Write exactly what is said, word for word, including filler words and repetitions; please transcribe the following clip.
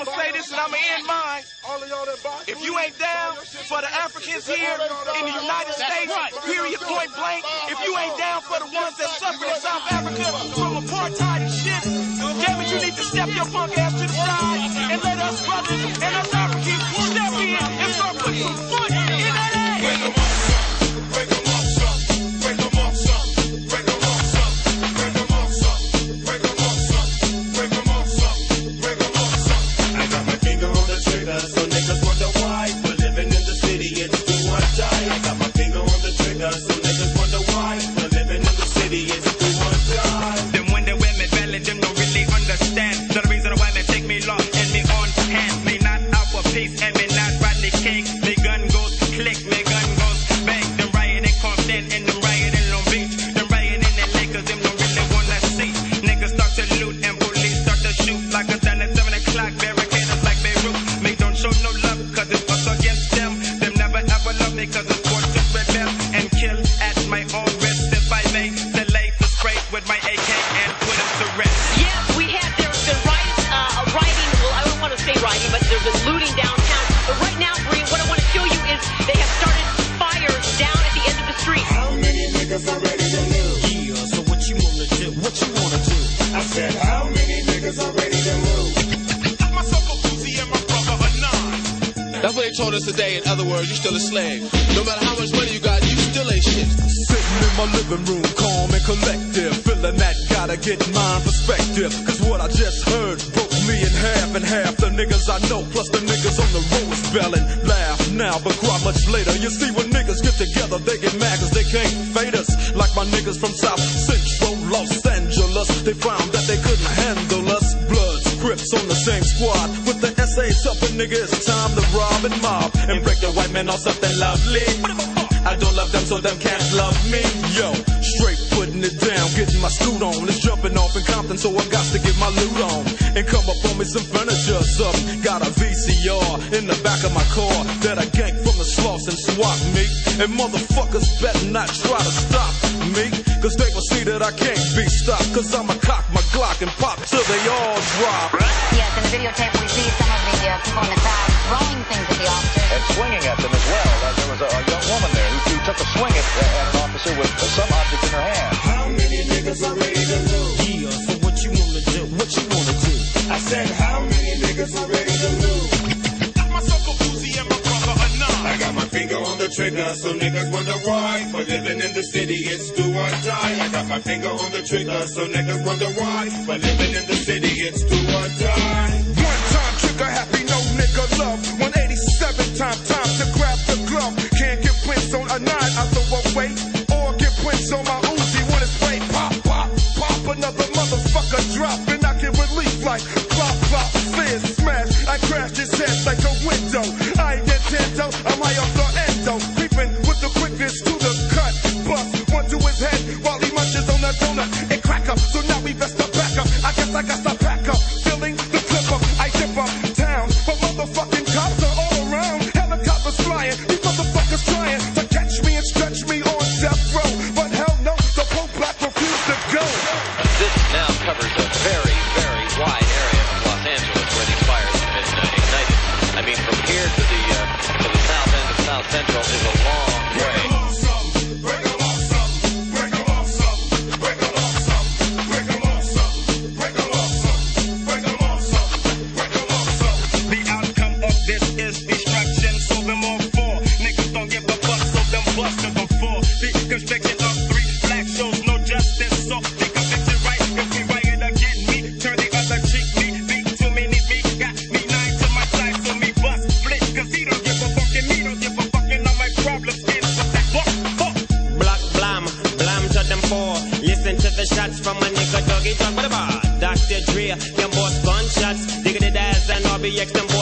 I'ma say this and I'ma end mine. If you ain't down for the Africans here in the United States, period, point blank, if you ain't down for the ones that suffered in South Africa from apartheid and shit, damn it, you need to step your punk ass to the side and let us brothers and us Africans step in and start putting some foot in that ass. Break them off some, break them off some, break them off some, break them off some, break them off some, break them off some, break them off some, break them off some. I got my finger on the trigger, so niggas wonder why. We're living in the city, it's do or die. I got my finger on the trigger, so niggas wonder why. We're living in the city, it's do or die. Them when they wear me belly, them don't really understand. The reason why they take me long and me on hand. Me not out for peace and me not Rodney King. Me gun goes click, me gun goes bang. Them riot in Compton and them riot in Long Beach. Them riot in L A cause them don't really wanna see. Niggas start to loot and police start to shoot. Like it's done at seven o'clock, barricaders like Beirut. Me don't show no love cause it's us against them. Them never ever love me cause it's forced to rebel and kill at my own risk. If I may delay to spray with my A K and put them to rest. Yes, we had there the riots, uh, rioting, well I don't want to say rioting, but there's been looting downtown. But right now, Bree, what I want to show you is they have started fires down at the end of the street. How many niggas are ready to move? Yeah, so what you wanna do? What you wanna do? I said, how many niggas are ready to move? Myself a Uzi and my brother a nine. That's what they told us today. In other words, you still a slave. No matter how much money you got, you still ain't shit. Sitting in my living room, calm and collective, feeling that gotta get mine perspective. Cause what I just heard broke me in half, and half the niggas I know, plus the niggas on the road spelling. Laugh now, but cry much later. You see, when niggas get together, they get mad cause they can't fade us. Like my niggas from South Central Los Angeles, they found that they couldn't handle us. Bloods, Crips on the same squad with the S As up, and nigga, it's time to rob and mob and break the white man on something lovely. I don't love them, so them can't love me. Yo, straight putting it down, getting my scoot on. It's jumping off in Compton, so I got to get my loot on and come up on me some furniture, something. Got a V C R in the back of my car that I ganked from the sloths and swap me. And motherfuckers better not try to stop me, cause they will see that I can't be stopped. Cause I'ma cock my Glock and pop till they all drop. Yes, in the videotape we see some of the uh, people in the crowd throwing things at the officers. And swinging at them as well. Uh, there was a, a young woman there who, who took a swing at, at an officer with uh, some object in her hand. How many niggas are ready to move? Yeah, so what you wanna do? What you wanna do? I said, how many niggas are ready to move? Myself a Uzi and my brother a nine. I got my finger on the trigger, so niggas wonder why. For living in the city, it's do or die. I got my finger on the trigger, so niggas wonder why. For living in the city, it's do or die. One time trigger happy, no nigga love. one eighty-seven time, time to grab the glove. Can't get prints on a nine, I throw away. Or get prints on my Uzi when it's spray. Pop, pop, pop, another motherfucker drop. And I get relief like plop, plop, fizz, smash. I crash his head like a window. I ain't Nintendo, I'm high off the endo. Creeping with the quickness to the cut. Bust one to his head while he munches on a donut. And crack up, so now we best to back up. I guess I got to pack up. Filling the clip up, I dip up town. But motherfucking cops are all around. Helicopters flying, these motherfuckers trying to catch me and stretch me on death row. But hell no, the Pope Black refused to go. This now covers a very, very wide area of Los Angeles where these fires have been uh, ignited. I mean, from here to the uh, to the south end of South Central is a long way. The outcome of this is destruction, so them all four niggas don't give a fuck, so them bust them before the constriction of three black shows no justice. So the conviction right if we riot again, me turn the other cheek, me beat too many, me got me nine to my side, so me bust split, cause he don't give a fuck and me don't give a fuck, and all my problems end with that fuck, fuck. Block blam, blam to them four. Listen to the shots from a nigga doggy dog with a bar. Doctor Dre, them boss gunshots. Diggity Daz and R B X, them boys